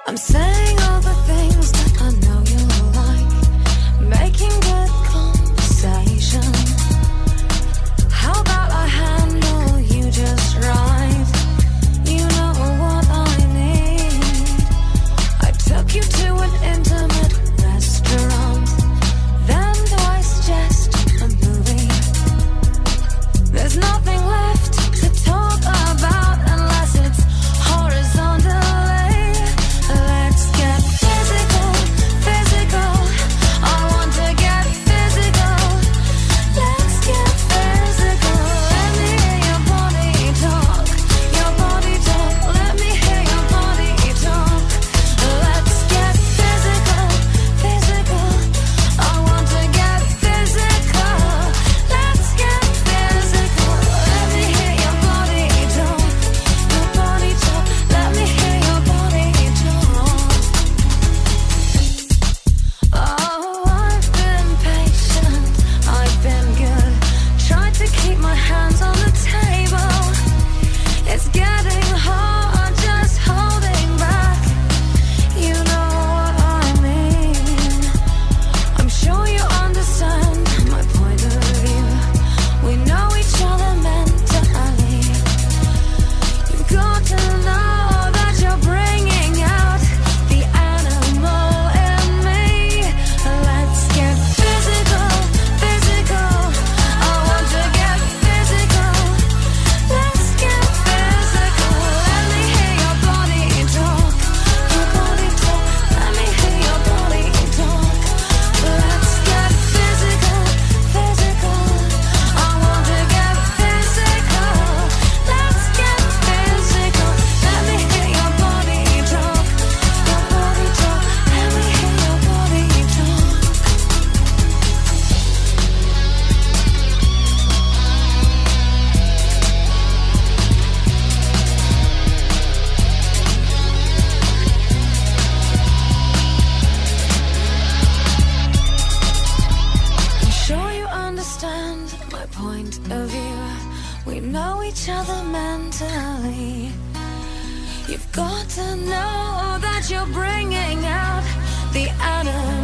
I'm saying all the things that I know you like, making good conversation. How about I handle you just right? You know what I need. I took you to an intimate restaurant, then twice just a movie. There's nothing left to talk about unless it's horizontally. Let's get physical, physical. I want to get physical. Let's get physical. Let me hear your body talk. Your body talk. Let me hear your body talk. Let's get physical, physical. I want to get physical. Let's get physical. Let me hear your body talk. Your body talk. Let me hear your body talk. Oh, I've been patient. I've been good. Tried to keep my hands on the table. It's getting hard just holding back. You know what I mean. I'm sure you understand my point of view. We know each other mentally. You've got to know that you're bringing out the animal in me. Let's get physical, physical. I want to get physical. Let's get physical. Let me hear your body talk. Your body talk. Let me hear your body talk. Let's get physical, physical. I want to get physical. Let's get physical. Let me hear your body talk. Your body talk. Let me hear your body talk. I'm sure you understand my point of view. We know each other mentally. You've got to know that you're bringing out the animal